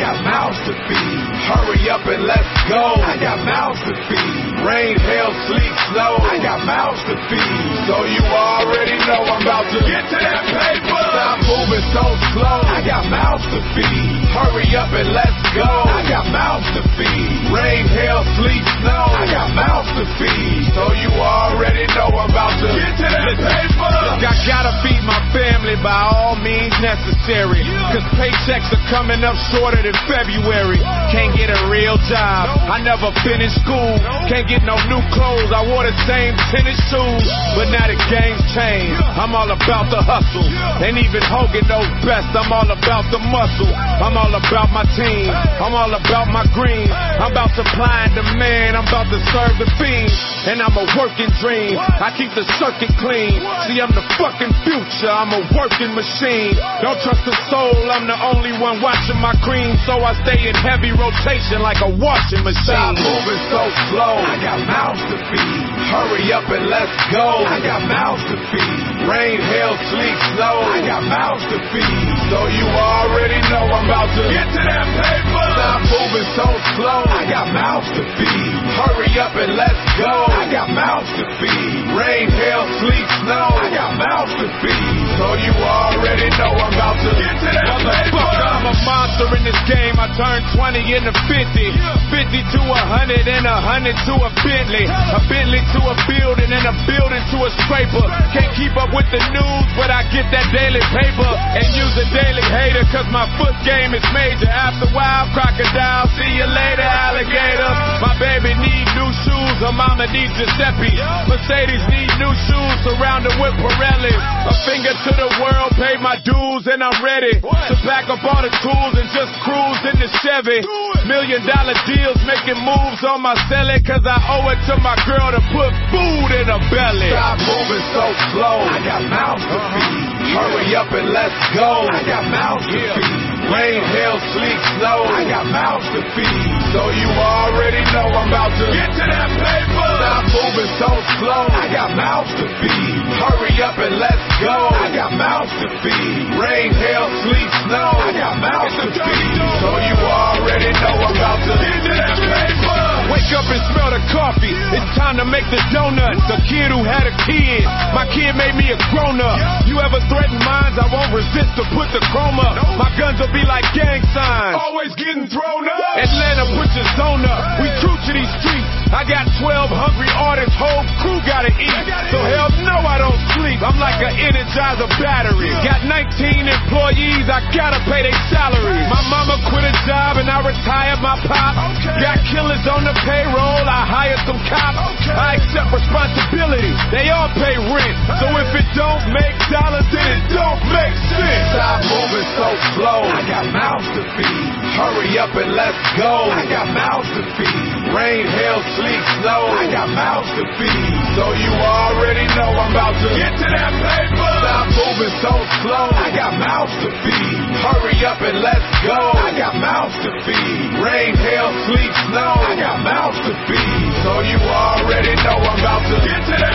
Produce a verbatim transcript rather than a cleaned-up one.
got mouths to feed. Hurry up and let's go. I got mouths to feed. Rain, hail, sleet, snow. I got mouths to feed. So you already know I'm about to get to that paper. Stop moving so slow. I got mouths to feed. Hurry up and let's go. I got mouths to feed. Rain, hail, sleet, snow. I got mouths to feed. So you already know I'm about to get to that paper. Look, I gotta feed my family by all means necessary. Cause paychecks are coming up shorter than February. Can't get a real job. I never finished school. Can't get no new clothes. I wore the same tennis shoes. But now the game's changed. I'm all about the hustle. Ain't even Hogan knows best. I'm all about the muscle. I'm all about my team. I'm all about my green. I'm about supply and demand. I'm about to serve the fiends. And I'm a working dream. I keep the circuit clean. See, I'm the fucking future. I'm a working machine. Don't trust the soul. I'm the only one watching my cream. So I stay in heavy rotation like a washing machine. Stop moving so slow. I got mouths to feed. Hurry up and let's go. I got mouths to feed. Rain, hail, sleet, snow. I got mouths to feed. So you already know I'm about to get to that paper. Stop moving so slow. I got mouths to feed. Hurry up and let's go. I got mouths to feed. Rain, hail, sleet, snow. I got mouths to feed. So you already know I'm about to get to that paper. I'm a monster in this game. I turned twenty into fifty. fifty to a hundred and a hundred to a Bentley. A Bentley to a building and a building to a scraper. Can't keep up with the news, but I get that daily paper and use a daily hater, cause my foot game is major. After a while, crocodile, see you later, alligator. My baby need new shoes, her mama needs Giuseppe. Mercedes need new shoes, surrounded with Pirellis. A finger to the world, pay my dues and I'm ready to pack up all the tools and just cruise in the Chevy. Million dollar deals, making moves on my celly, cause I owe it to my girl to put food in her belly. Stop moving so slow. I got mouths to feed. Hurry up and let's go. I got mouths to feed. Rain, hail, sleet, snow. I got mouths to feed. So you already know I'm about to get to that paper. Stop moving so slow. I got mouths to feed. Hurry up and let's go. I got mouths to feed. Rain, hail, sleet, snow. I got mouths to feed. So you already know I'm about to get to that paper. Wake up and smell the coffee. It's time to make the donuts. A kid who had a kid. My kid made me a grown up. You ever threaten mines? I won't resist to put the chrome up. My guns will be like gang signs. Always getting thrown up. Atlanta, put your zone up. We true to these streets. I got twelve hungry artists. Whole crew gotta eat. So hell no, I don't sleep. I'm like an Energizer battery. Got nineteen employees. I gotta pay their salaries. My mama quit a job and I retired my pop. Got killers on the payroll. I hired some cops. I accept responsibility. They all pay rent. So if it don't make dollars, then it don't make sense. Stop moving so slow. I got mouths to feed. Hurry up and let's go. I got mouths to feed. Rain, hail, sleet, snow. I got mouths to feed. So you already know I'm about to get to that paper. Stop moving so slow. I got mouths to feed. Hurry up and let's go. I got mouths to feed. Rain, hail, sleet, snow. I got mouths to feed. So you already know I'm about to get to that